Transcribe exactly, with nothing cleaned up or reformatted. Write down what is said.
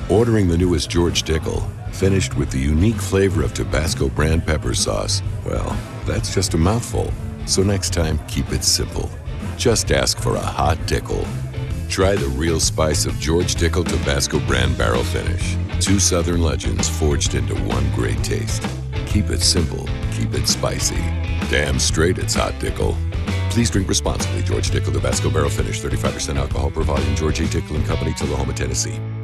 Ordering the newest George Dickel, finished with the unique flavor of Tabasco brand pepper sauce, well, that's just a mouthful. So next time, keep it simple. Just ask for a hot Dickel. Try the real spice of George Dickel Tabasco brand barrel finish. Two Southern legends forged into one great taste. Keep it simple, keep it spicy. Damn straight it's hot Dickel. Please drink responsibly. George Dickel Tabasco barrel finish, thirty-five percent alcohol per volume. George A. Dickel and Company, Tullahoma, Tennessee.